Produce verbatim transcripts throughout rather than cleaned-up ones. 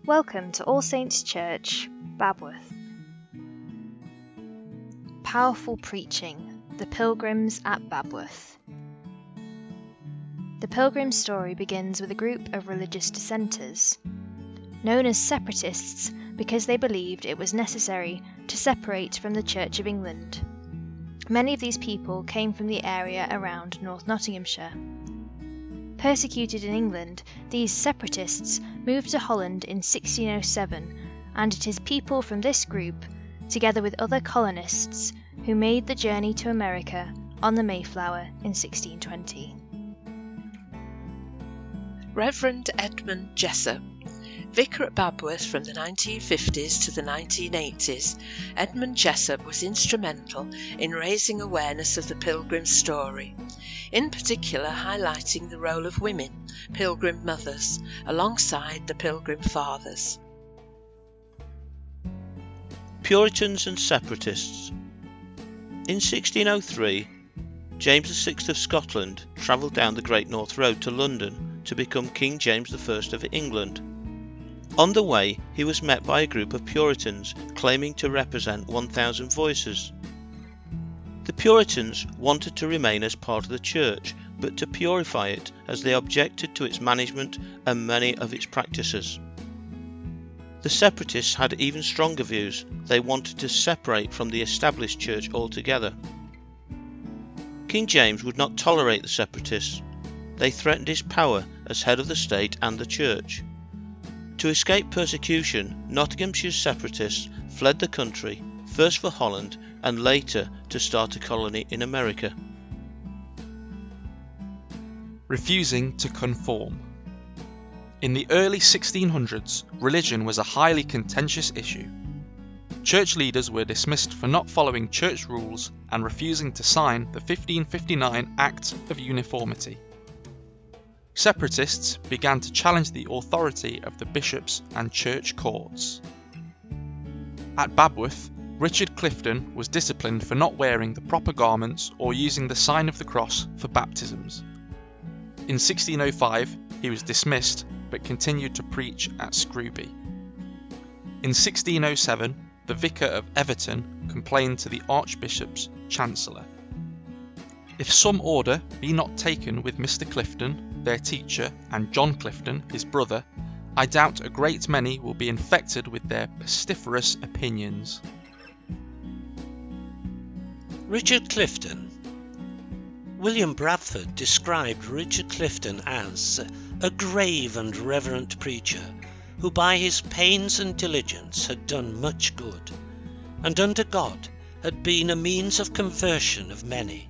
Welcome to All Saints Church, Babworth. Powerful preaching, the Pilgrims at Babworth. The Pilgrim story begins with a group of religious dissenters, known as separatists because they believed it was necessary to separate from the Church of England. Many of these people came from the area around North Nottinghamshire. Persecuted in England, these separatists moved to Holland in sixteen oh seven, and it is people from this group, together with other colonists, who made the journey to America on the Mayflower in sixteen twenty. Reverend Edmund Jessup, vicar at Babworth from the nineteen fifties to the nineteen eighties, Edmund Jessup was instrumental in raising awareness of the Pilgrim story, in particular highlighting the role of women, Pilgrim mothers, alongside the Pilgrim fathers. Puritans and Separatists. In sixteen oh three, James the Sixth of Scotland travelled down the Great North Road to London to become King James the First of England. On the way, he was met by a group of Puritans claiming to represent one thousand voices. The Puritans wanted to remain as part of the church, but to purify it, as they objected to its management and many of its practices. The Separatists had even stronger views. They wanted to separate from the established church altogether. King James would not tolerate the Separatists. They threatened his power as head of the state and the church. To escape persecution, Nottinghamshire's separatists fled the country, first for Holland and later to start a colony in America. Refusing to conform. In the early sixteen hundreds, religion was a highly contentious issue. Church leaders were dismissed for not following church rules and refusing to sign the fifteen fifty-nine Act of Uniformity. Separatists began to challenge the authority of the bishops and church courts. At Babworth, Richard Clifton was disciplined for not wearing the proper garments or using the sign of the cross for baptisms. In sixteen oh five, he was dismissed but continued to preach at Scrooby. In sixteen oh seven, the vicar of Everton complained to the Archbishop's Chancellor, "If some order be not taken with Mister Clifton, their teacher, and John Clifton, his brother, I doubt a great many will be infected with their pestiferous opinions." Richard Clifton. William Bradford described Richard Clifton as a grave and reverent preacher who by his pains and diligence had done much good, and under God had been a means of conversion of many.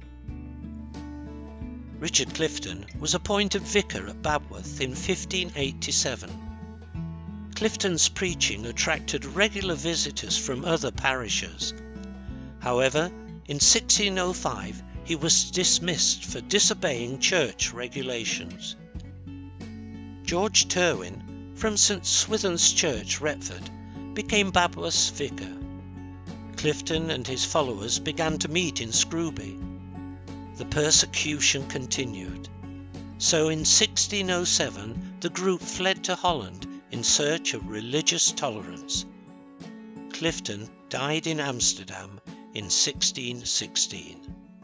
Richard Clifton was appointed vicar at Babworth in fifteen eighty-seven. Clifton's preaching attracted regular visitors from other parishes. However, in sixteen oh five he was dismissed for disobeying church regulations. George Turwin, from St Swithin's Church, Retford, became Babworth's vicar. Clifton and his followers began to meet in Scrooby. The persecution continued. So in sixteen oh seven the group fled to Holland in search of religious tolerance. Clifton died in Amsterdam in sixteen sixteen.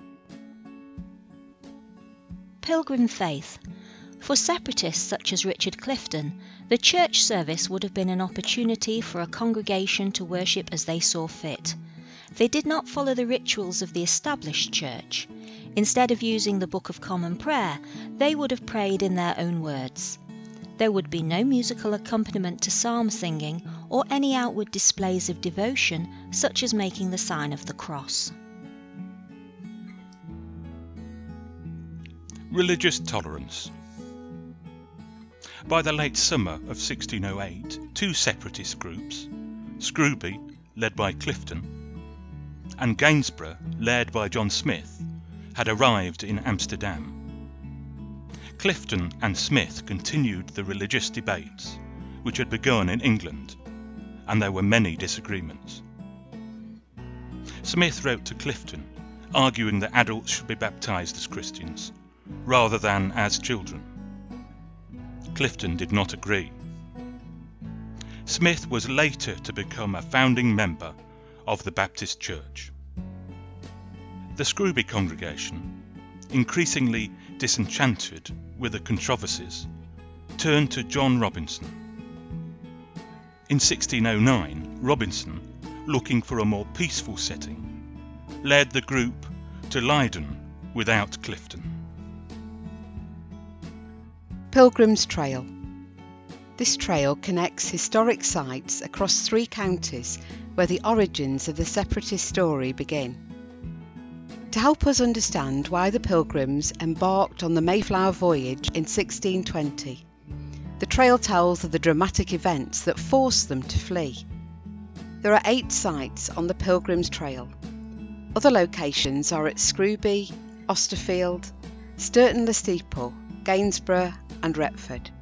Pilgrim faith. For separatists such as Richard Clifton, the church service would have been an opportunity for a congregation to worship as they saw fit. They did not follow the rituals of the established church. Instead of using the Book of Common Prayer, they would have prayed in their own words. There would be no musical accompaniment to psalm singing or any outward displays of devotion, such as making the sign of the cross. Religious tolerance. By the late summer of sixteen oh eight, two separatist groups, Scrooby, led by Clifton, and Gainsborough, led by John Smith, had arrived in Amsterdam. Clifton and Smith continued the religious debates which had begun in England, and there were many disagreements. Smith wrote to Clifton, arguing that adults should be baptised as Christians, rather than as children. Clifton did not agree. Smith was later to become a founding member of the Baptist Church. The Scrooby congregation, increasingly disenchanted with the controversies, turned to John Robinson. In sixteen oh nine, Robinson, looking for a more peaceful setting, led the group to Leyden without Clifton. Pilgrim's Trail. This trail connects historic sites across three counties where the origins of the separatist story begin. To help us understand why the Pilgrims embarked on the Mayflower voyage in sixteen twenty, the trail tells of the dramatic events that forced them to flee. There are eight sites on the Pilgrims Trail. Other locations are at Scrooby, Austerfield, Sturton-le-Steeple, Gainsborough and Retford.